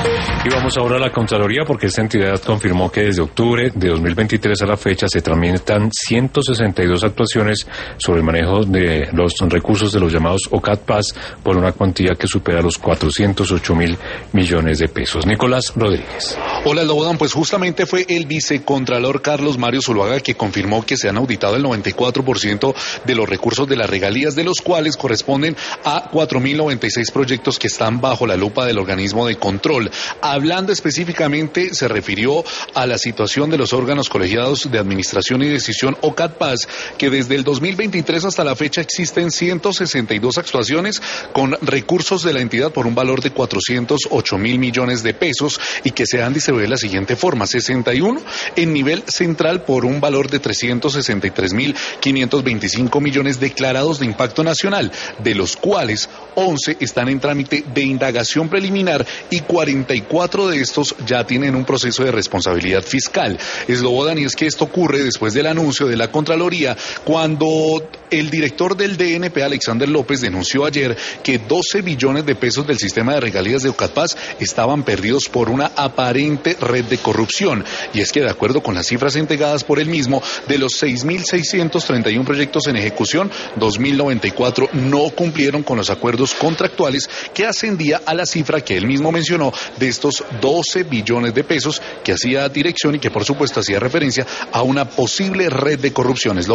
Y vamos ahora a la Contraloría porque esta entidad confirmó que desde octubre de 2023 a la fecha se tramitan 162 actuaciones sobre el manejo de los recursos de los llamados OCAT-PAS por una cuantía que supera los 408.000 millones de pesos. Nicolás Rodríguez. Hola, Lobodan, pues justamente fue el vicecontralor Carlos Mario Zuluaga que confirmó que se han auditado el 94% de los recursos de las regalías, de los cuales corresponden a 4.096 proyectos que están bajo la lupa del organismo de control. Hablando específicamente, se refirió a la situación de los órganos colegiados de administración y decisión OCAT-PAS, que desde el 2023 hasta la fecha existen 162 actuaciones con recursos de la entidad por un valor de 408.000 millones de pesos y que se han distribuido de la siguiente forma: 61 en nivel central por un valor de 363.525 millones declarados de impacto nacional, de los cuales 11 están en trámite de indagación preliminar y 44 de estos ya tienen un proceso de responsabilidad fiscal. Slobodan, y es que esto ocurre después del anuncio de la Contraloría, cuando el director del DNP, Alexander López, denunció ayer que 12 billones de pesos del sistema de regalías de OCAT-PAS estaban perdidos por una aparente red de corrupción. Y es que, de acuerdo con las cifras entregadas por él mismo, de los 6.631 proyectos en ejecución, 2.094 no cumplieron con los acuerdos contractuales, que ascendía a la cifra que él mismo mencionó de estos 12 billones de pesos que hacía dirección y que por supuesto hacía referencia a una posible red de corrupciones.